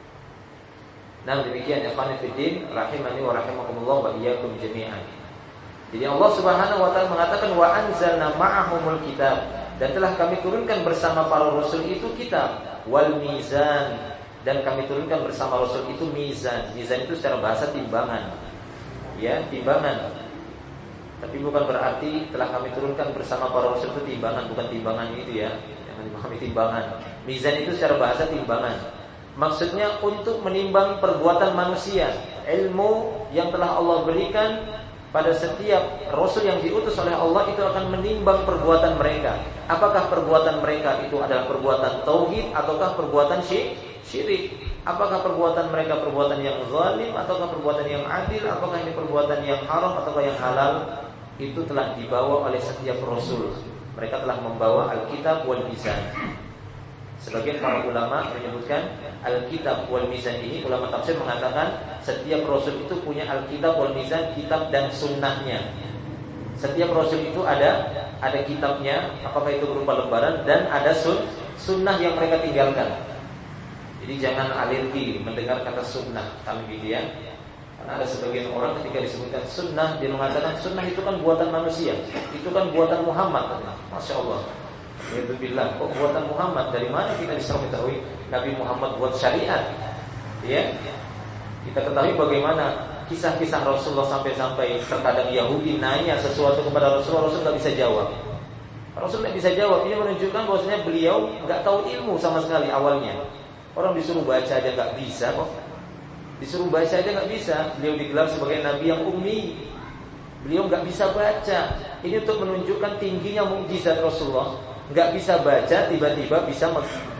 Speaker 1: Nah, demikian ya ikhwan fillah, rahimani wa rahimakumullah wa iyyakum jami'an.
Speaker 2: Jadi Allah Subhanahu wa taala mengatakan wa anzalna ma'ahumul kitab, dan telah kami turunkan bersama para rasul itu kitab, wal mizan, dan kami turunkan bersama rasul itu mizan. Mizan itu secara bahasa timbangan. Ya, timbangan. Tapi bukan berarti telah kami turunkan bersama para rasul itu timbangan, bukan timbangan itu ya. Jangan dipahami timbangan. Mizan itu secara bahasa timbangan. Maksudnya untuk menimbang perbuatan manusia. Ilmu yang telah Allah berikan pada setiap rasul yang diutus oleh Allah itu akan menimbang perbuatan mereka. Apakah perbuatan mereka itu adalah perbuatan tauhid ataukah perbuatan syirik? Apakah perbuatan mereka perbuatan yang zalim ataukah perbuatan yang adil? Apakah ini perbuatan yang haram ataukah yang halal? Itu telah dibawa oleh setiap rasul. Mereka telah membawa Alkitab wal Mizan. Sebagian para ulama menyebutkan Alkitab wal Mizan ini, ulama tafsir mengatakan setiap rasul itu punya Alkitab wal Mizan, kitab dan sunnahnya. Setiap rasul itu ada kitabnya, apakah itu berupa lembaran, dan ada sunnah yang mereka tinggalkan. Jadi jangan alergi mendengar kata sunnah, kalau gitu ya. Karena ada sebagian orang ketika disebutkan sunnah, dia mengatakan sunnah itu kan buatan manusia, itu kan buatan Muhammad. Masya Allah. Alhamdulillah, kok buatan Muhammad? Dari mana kita bisa mengetahui Nabi Muhammad buat syariat? Ya, kita ketahui bagaimana kisah-kisah Rasulullah sampai-sampai terkadang Yahudi nanya sesuatu kepada Rasulullah, Rasul nggak bisa jawab. Rasul nggak bisa jawab. Ini menunjukkan bahwasanya beliau nggak tahu ilmu sama sekali awalnya. Orang disuruh baca aja nggak bisa kok. Disuruh baca aja nggak bisa. Beliau digelar sebagai Nabi yang ummi. Beliau nggak bisa baca. Ini untuk menunjukkan tingginya mukjizat Rasulullah. Nggak bisa baca, tiba-tiba bisa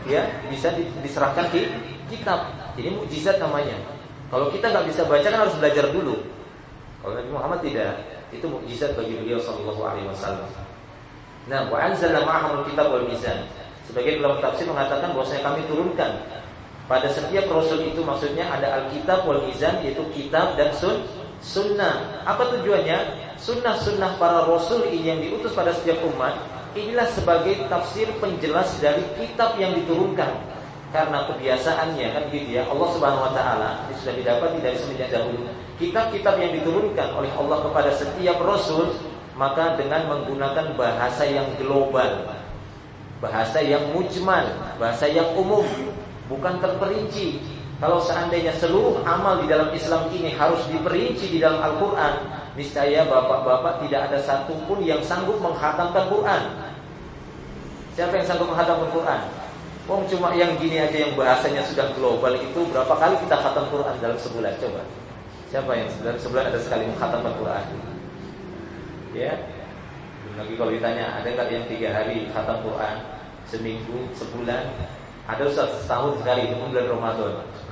Speaker 2: diserahkan di kitab. Ini mukjizat namanya. Kalau kita nggak bisa baca kan harus belajar dulu. Kalau Nabi Muhammad tidak, itu mukjizat bagi beliau sallallahu alaihi wasallam. Nah, wa anzalna ma'ahumul kitab wal mizan. Sebagian ulama tafsir mengatakan bahwasanya kami turunkan pada setiap rasul itu, maksudnya ada Alkitab wal mizan, yaitu kitab dan sunnah. Apa tujuannya? Sunnah-sunnah para rasul ini yang diutus pada setiap umat, inilah sebagai tafsir penjelas dari kitab yang diturunkan. Karena kebiasaannya kan gitu ya, Allah Subhanahu wa taala ini sudah didapati dari semenjak dahulu. Kitab-kitab yang diturunkan oleh Allah kepada setiap rasul, maka dengan menggunakan bahasa yang global, bahasa yang mujmal, bahasa yang umum, bukan terperinci. Kalau seandainya seluruh amal di dalam Islam ini harus diperinci di dalam Al-Quran, niscaya bapak-bapak tidak ada satupun yang sanggup menghatamkan Quran. Siapa yang sanggup menghatamkan Quran? Wong cuma yang gini aja yang bahasanya sudah global itu berapa kali kita khatam Quran dalam sebulan? Coba. Siapa yang dalam sebulan ada sekali menghatamkan Quran? Ya. Lagi kalau ditanya ada nggak yang 3 hari khatam Quran, seminggu, sebulan? Ada setahun sekali, itu pun bulan Ramadan.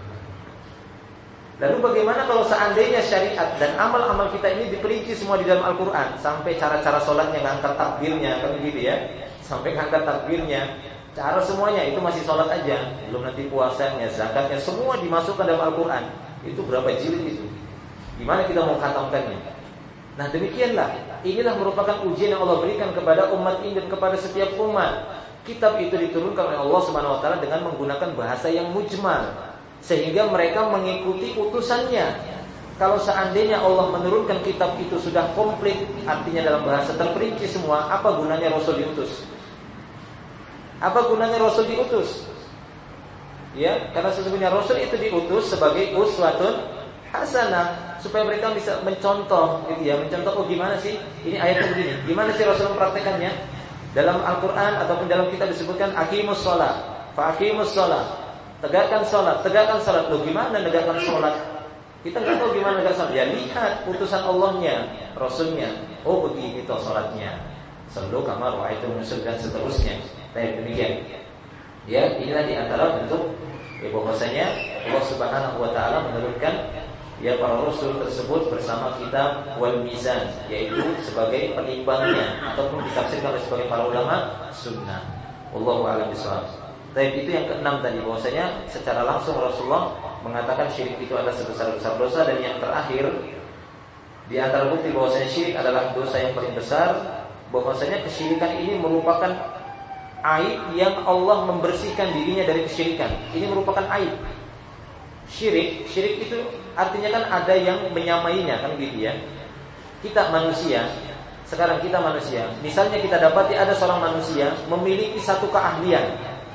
Speaker 2: Lalu bagaimana kalau seandainya syariat dan amal-amal kita ini diperinci semua di dalam Al-Quran, sampai cara-cara sholatnya, ngangkat takbirnya, kan begitu ya, sampai ngangkat takbirnya, cara semuanya itu masih sholat aja, belum nanti puasanya, zakatnya, semua dimasukkan dalam Al-Quran. Itu berapa jilid itu? Gimana kita mau khatamkannya? Nah demikianlah, inilah merupakan ujian yang Allah berikan kepada umat ini dan kepada setiap umat. Kitab itu diturunkan oleh Allah Subhanahu wa taala dengan menggunakan bahasa yang mujmal, sehingga mereka mengikuti utusannya. Kalau seandainya Allah menurunkan kitab itu sudah komplit, artinya dalam bahasa terperinci semua, apa gunanya Rasul diutus? Apa gunanya Rasul diutus? Ya, karena sesungguhnya Rasul itu diutus sebagai uswatun hasanah, supaya mereka bisa mencontoh, gitu ya, mencontoh, oh gimana sih ini ayatnya begini, gimana sih Rasul mempraktekannya? Dalam Al-Quran ataupun dalam kitab disebutkan aqimus sholat, fa'aqimus sholat, tegakkan sholat. Loh gimana negakkan sholat? Kita nggak tahu gimana negakkan sholat. Ya lihat putusan Allahnya, Rasulnya. Oh begini toh sholatnya. Sallu kama ra'aitum usul dan seterusnya. Baik, demikian. Ya, inilah diantara bentuk bahwasanya Allah Subhanahu wa taala menurunkan ya para rasul tersebut bersama kitab wal mizan, yaitu sebagai penimbangnya, ataupun ditafsirkan sebagai para ulama sunnah. Wallahu a'lam bishawab. Tapi itu yang keenam tadi, bahwasanya secara langsung Rasulullah mengatakan syirik itu adalah sebesar-besar dosa. Dan yang terakhir, di antara bukti bahwasanya syirik adalah dosa yang paling besar, bahwasanya kesyirikan ini merupakan aib yang Allah membersihkan dirinya dari kesyirikan. Ini merupakan aib. Syirik itu artinya kan ada yang menyamainya, kan gitu ya. Kita manusia, sekarang kita manusia, misalnya kita dapati ada seorang manusia memiliki satu keahlian.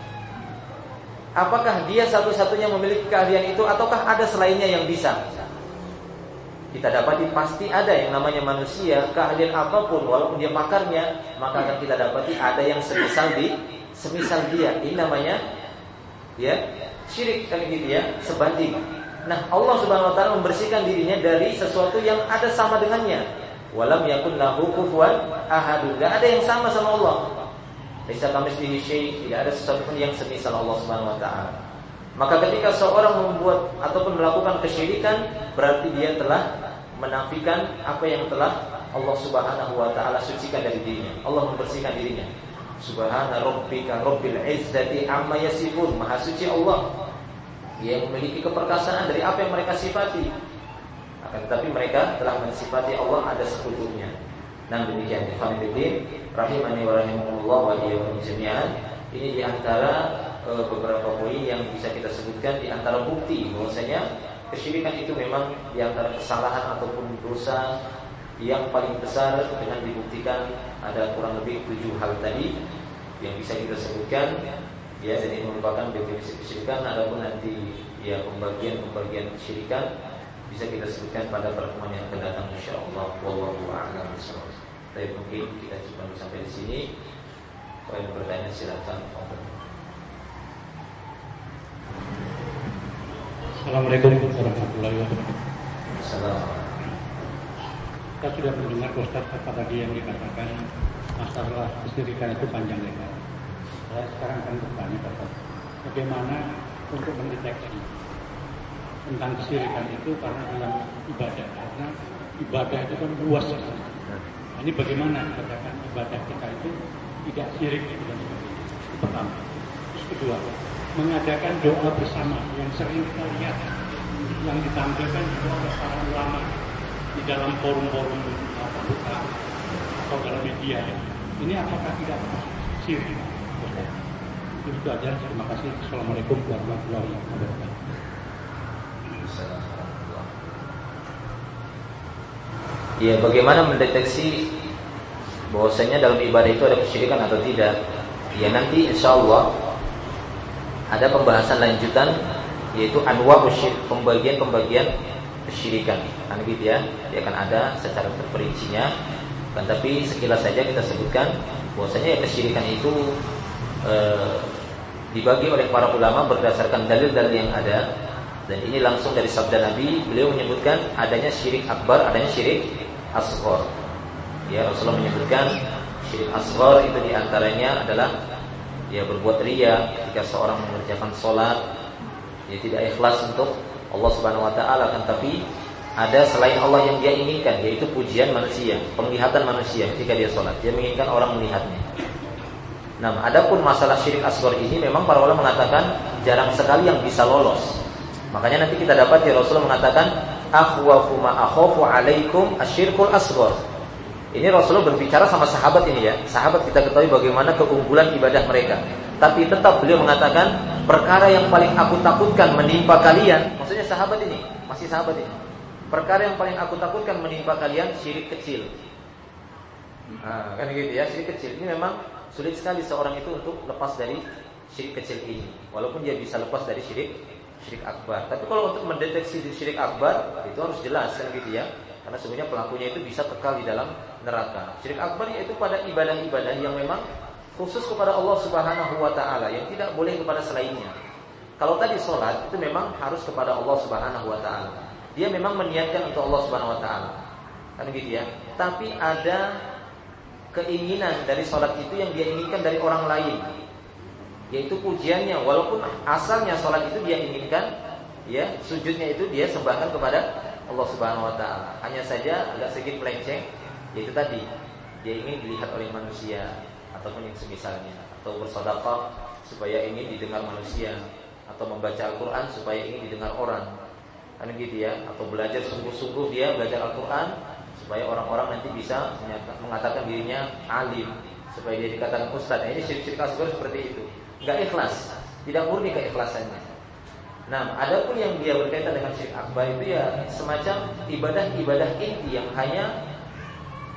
Speaker 2: Apakah dia satu-satunya memiliki keahlian itu ataukah ada selainnya yang bisa? Kita dapati pasti ada yang namanya manusia, keahlian apapun walaupun dia pakarnya, maka akan kita dapati ada yang semisal dia. Ini namanya ya syirik, kan gitu ya, sebanding. Nah, Allah Subhanahu wa taala membersihkan dirinya dari sesuatu yang ada sama dengannya. Walam yakun lahu kufuwan ahad. Enggak ada yang sama Allah. Laisa kamitslihi syai', tidak ada sesuatu pun yang semisal Allah Subhanahu wa taala. Maka ketika seorang membuat ataupun melakukan kesyirikan, berarti dia telah menafikan apa yang telah Allah Subhanahu wa taala sucikan dari dirinya. Allah membersihkan dirinya. Subhana rabbika rabbil izzati amma yasifun. Maha suci Allah yang memiliki keperkasaan dari apa yang mereka sifati. Akan tetapi mereka telah mensifati Allah ada sekutunya. Nah, demikian ikhwanifiddin rahimani wa rahimakumullah wa iyyakum jami'an. Ini di antara beberapa poin yang bisa kita sebutkan di antara bukti bahwasanya kesyirikan itu memang di antara kesalahan ataupun dosa yang paling besar dengan dibuktikan ada kurang lebih 7 hal tadi yang bisa kita sebutkan ya, dan ini merupakan definisi kesyirikan. Adapun nanti ya pembagian kesyirikan bisa kita sebutkan pada pertemuan yang akan datang insyaallah. Wallahu a'lam bishawab. Tapi mungkin kita cuma sampai di sini. Kalau ada pertanyaan silakan.
Speaker 3: Assalamualaikum warahmatullahi wabarakatuh.
Speaker 2: Assalamualaikum.
Speaker 3: Kita sudah mendengar Ustaz apa tadi yang dikatakan masalah kesyirikan itu panjang lebar. Saya sekarang akan bertanya Bapak, bagaimana untuk mendeteksi tentang kesyirikan itu karena dalam ibadah, karena ibadah itu kan luas sekali. Nah, ini bagaimana katakan ibadah kita itu tidak syirik dan sebagainya. Pertama. Terus kedua, mengadakan doa bersama yang sering kita lihat yang ditampilkan juga oleh para ulama di dalam forum-forum buka atau dalam media ya. Ini apakah tidak syirik? Itu aja. Terima kasih. Assalamualaikum warahmatullahi wabarakatuh.
Speaker 2: Ya, bagaimana mendeteksi bahwasanya dalam ibadah itu ada kesyirikan atau tidak? Ya, nanti insyaallah ada pembahasan lanjutan yaitu anwa'u syirk, pembagian kesyirikan. Kan gitu ya. Dia akan ada secara terperincinya. Kan tapi sekilas saja kita sebutkan bahwasanya kesyirikan itu dibagi oleh para ulama berdasarkan dalil-dalil yang ada. Dan ini langsung dari sabda Nabi, beliau menyebutkan adanya syirik akbar, adanya syirik asghar. Ya, Rasulullah menyebutkan syirik asghar itu diantaranya adalah ya berbuat riya ketika seorang mengerjakan sholat, dia tidak ikhlas untuk Allah Subhanahu wa taala, kan tapi ada selain Allah yang dia inginkan, yaitu pujian manusia, penglihatan manusia ketika dia sholat. Dia menginginkan orang melihatnya. Nah, adapun masalah syirik asghar ini memang para ulama mengatakan jarang sekali yang bisa lolos. Makanya nanti kita dapat ya Rasulullah mengatakan akhwafu ma akhafu alaikum asyirkul asghar. Ini Rasulullah berbicara sama sahabat ini ya. Sahabat kita ketahui bagaimana keunggulan ibadah mereka. Tapi tetap beliau mengatakan perkara yang paling aku takutkan menimpa kalian. Maksudnya sahabat ini, masih sahabat ini. Perkara yang paling aku takutkan menimpa kalian syirik kecil. Nah, kan gitu ya, syirik kecil. Ini memang sulit sekali seorang itu untuk lepas dari syirik kecil ini. Walaupun dia bisa lepas dari syirik akbar. Tapi kalau untuk mendeteksi syirik akbar itu harus jelas kan gitu ya. Karena sebenarnya pelakunya itu bisa kekal di dalam neraka. Syirik akbar yaitu pada ibadah-ibadah yang memang khusus kepada Allah Subhanahu wa taala, yang tidak boleh kepada selainnya. Kalau tadi sholat itu memang harus kepada Allah Subhanahu wa taala. Dia memang meniatkan untuk Allah Subhanahu wa taala. Kan gitu ya. Tapi ada keinginan dari sholat itu yang dia inginkan dari orang lain, yaitu pujiannya, walaupun asalnya sholat itu dia inginkan, ya sujudnya itu dia sembahkan kepada Allah Subhanahu Wa Taala. Hanya saja agak sedikit melenceng, yaitu tadi dia ingin dilihat oleh manusia ataupun yang semisalnya, atau bersedekah supaya ingin didengar manusia, atau membaca Al-Quran supaya ingin didengar orang, kan gitu ya, atau belajar sungguh-sungguh dia belajar Al-Quran supaya orang-orang nanti bisa mengatakan dirinya alim, supaya dia dikatakan ustaz. Ini syirik asghar seperti itu. Enggak ikhlas, tidak murni keikhlasannya. Nah, adapun yang dia berkaitan dengan syirik akbar itu ya semacam ibadah-ibadah inti yang hanya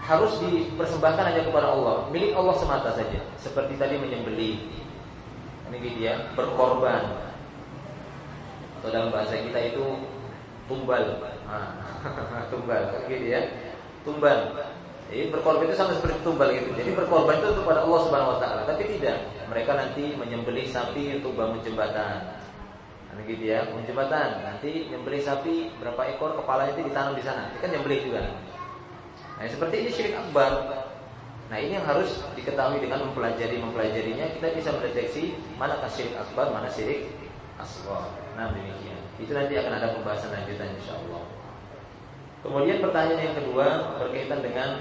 Speaker 2: harus dipersembahkan hanya kepada Allah, milik Allah semata saja. Seperti tadi menyembelih, ini gitu ya, berkorban. Atau dalam bahasa kita itu tumbal, tumbal, gitu ya, tumbal. Jadi berkorban itu sama seperti tumbal gitu. Jadi berkorban itu kepada Allah Subhanahu Wa Taala. Tapi tidak, mereka nanti menyembelih sapi untuk bangun jembatan. Gitu ya, bangun jembatan. Nanti nyembelih sapi berapa ekor, kepalanya itu ditanam di sana. Itu kan nyembelih juga. Nah, seperti ini syirik akbar. Nah, ini yang harus diketahui dengan mempelajarinya. Kita bisa mendeteksi manakah syirik akbar, mana syirik asghar. Nah, demikian. Itu nanti akan ada pembahasan lanjutan insyaallah. Kemudian pertanyaan yang kedua berkaitan dengan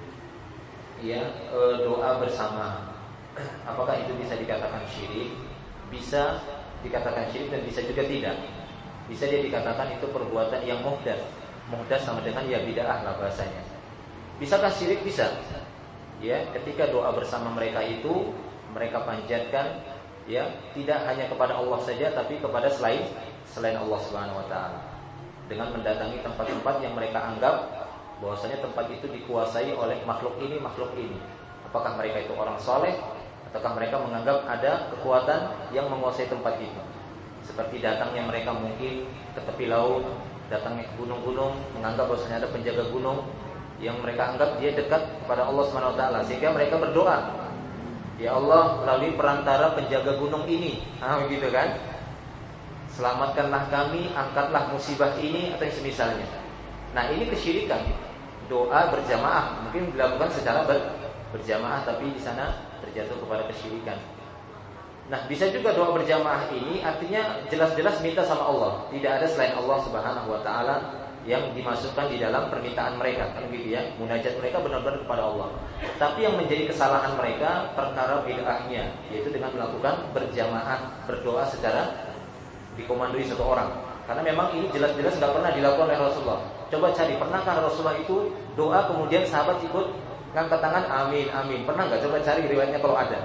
Speaker 2: doa bersama. Apakah itu bisa dikatakan syirik? Bisa dikatakan syirik dan bisa juga tidak. Bisa dia dikatakan itu perbuatan yang muhdath. Muhdath sama dengan ya bid'ah lah bahasanya. Bisakah syirik? Bisa. Ya, ketika doa bersama mereka itu mereka panjatkan ya tidak hanya kepada Allah saja tapi kepada selain Allah Subhanahu Wa Taala. Dengan mendatangi tempat-tempat yang mereka anggap bahwasanya tempat itu dikuasai oleh makhluk ini. Apakah mereka itu orang soleh ataukah mereka menganggap ada kekuatan yang menguasai tempat itu? Seperti datangnya mereka mungkin ke tepi laut, datangnya ke gunung-gunung, menganggap bahwasanya ada penjaga gunung yang mereka anggap dia dekat kepada Allah Subhanahu Wa Taala, sehingga mereka berdoa, ya Allah melalui perantara penjaga gunung ini, begitu kan? Selamatkanlah kami, angkatlah musibah ini atau yang semisalnya. Nah, ini kesyirikan. Doa berjamaah mungkin dilakukan secara berjamaah, tapi di sana terjatuh kepada kesyirikan. Nah, bisa juga doa berjamaah ini artinya jelas-jelas minta sama Allah. Tidak ada selain Allah Subhanahu Wa Taala yang dimasukkan di dalam permintaan mereka, kan gitu ya. Munajat mereka benar-benar kepada Allah. Tapi yang menjadi kesalahan mereka perkara bid'ahnya, yaitu dengan melakukan berjamaah, berdoa secara dikomandoi satu orang. Karena memang ini jelas-jelas nggak pernah dilakukan oleh Rasulullah. Coba cari, pernahkah Rasulullah itu doa kemudian sahabat ikut ngangkat tangan amin amin? Pernah nggak? Coba cari riwayatnya kalau ada.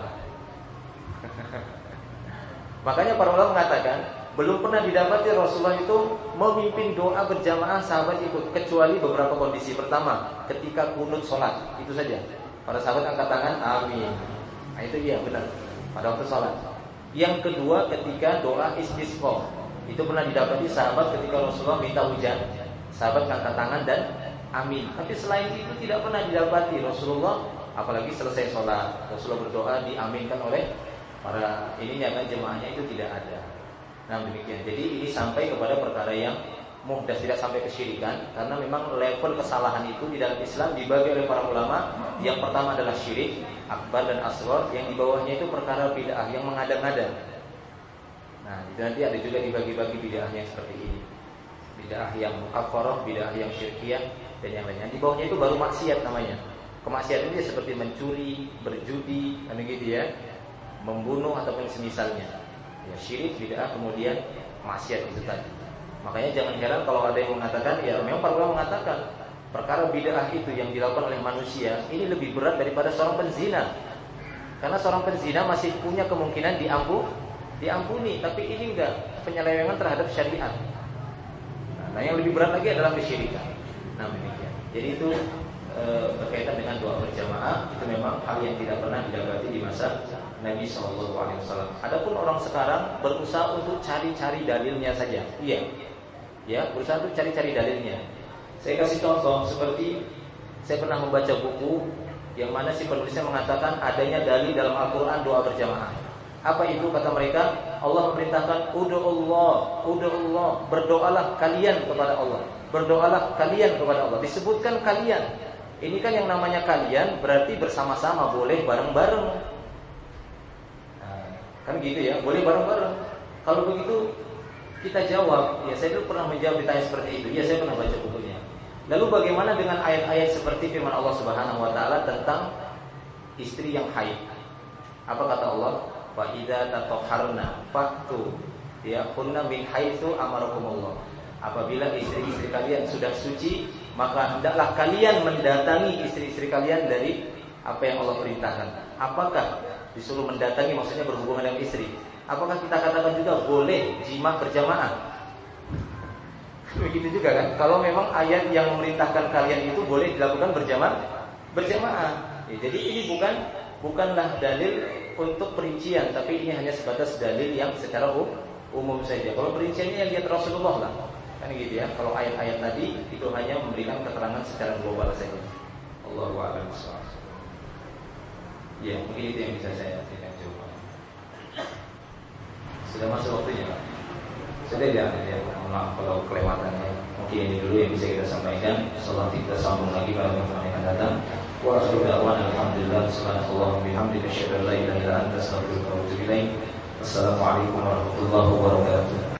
Speaker 2: Makanya para ulama mengatakan belum pernah didapati Rasulullah itu memimpin doa berjamaah sahabat ikut, kecuali beberapa kondisi. Pertama, ketika kunut sholat, itu saja. Para sahabat angkat tangan amin. Nah, itu iya benar pada waktu sholat. Yang kedua, ketika doa istisqa, itu pernah didapati sahabat ketika Rasulullah minta hujan, sahabat angkat tangan dan amin. Tapi selain itu tidak pernah didapati Rasulullah, apalagi selesai sholat, Rasulullah berdoa diaminkan oleh para kan jemaahnya, itu tidak ada. Nah, demikian. Jadi ini sampai kepada perkara yang muhdath, tidak sampai kesyirikan, karena memang level kesalahan itu di dalam Islam dibagi oleh para ulama. Yang pertama adalah syirik akbar dan asghar, yang di bawahnya itu perkara bid'ah yang mengada-ngada. Nah, itu nanti ada juga dibagi-bagi bid'ahnya seperti ini. Bid'ah yang mukaffarah, bid'ah yang syirkiyah dan yang lainnya. Di bawahnya itu baru maksiat namanya. Kemaksiatan itu seperti mencuri, berjudi, kan gitu ya, membunuh ataupun semisalnya. Ya, syirik, bid'ah, kemudian maksiat itu tadi. Makanya jangan heran kalau ada yang mengatakan, ya memang para ulama mengatakan perkara bid'ah itu yang dilakukan oleh manusia ini lebih berat daripada seorang penzina. Karena seorang penzina masih punya kemungkinan diampuni, tapi ini enggak, penyelewengan terhadap syariat. Nah, yang lebih berat lagi adalah kesyirikan. Nah, demikian. Jadi itu berkaitan dengan doa berjamaah, itu memang hal yang tidak pernah didapati di masa Nabi SAW. Adapun orang sekarang berusaha untuk cari-cari dalilnya saja. Iya, ya, berusaha untuk cari-cari dalilnya. Saya kasih contoh, seperti saya pernah membaca buku yang mana si penulisnya mengatakan adanya dalil dalam Al-Quran doa berjamaah. Apa itu? Kata mereka, Allah memerintahkan ud'ullah, berdoalah kalian kepada Allah, berdoalah kalian kepada Allah. Disebutkan kalian. Ini kan yang namanya kalian berarti bersama-sama, boleh bareng-bareng. Nah, kan gitu ya, boleh bareng-bareng. Kalau begitu kita jawab, ya saya dulu pernah menjawab ditanya seperti itu. Ya, saya pernah baca bukunya. Lalu bagaimana dengan ayat-ayat seperti firman Allah Subhanahu wa taala tentang istri yang haid? Apa kata Allah? Fa idza tatahharna fatu ya kunna min haitsu amarakumullah. Apabila istri-istri kalian sudah suci, maka hendaklah kalian mendatangi istri-istri kalian dari apa yang Allah perintahkan. Apakah disuruh mendatangi maksudnya berhubungan dengan istri? Apakah kita katakan juga boleh jima berjamaah? Begitu juga kan? Kalau memang ayat yang memerintahkan kalian itu boleh dilakukan berjamaah. Ya, jadi ini bukanlah dalil untuk perincian, tapi ini hanya sebatas dalil yang secara umum saja. Kalau perinciannya yang lihat Rasulullah lah, kan gitu ya. Kalau ayat-ayat tadi itu hanya memberikan keterangan secara global saja. Allahu a'lam bishawab. Ya, mungkin itu yang bisa saya jawab. Sudah masuk waktunya, Pak? Sudah ya. Maaf kalau kelewatannya. Mungkin ini dulu yang bisa kita sampaikan. Insyaallah kita sambung lagi pada pertemuan yang akan datang. Wa akhiru da'wana alhamdulillah subhanallahi wa bihamdihi asyhadu an la ilaha illa anta astaghfiruka wa atubu ilaik. Wassalamualaikum warahmatullahi wabarakatuh.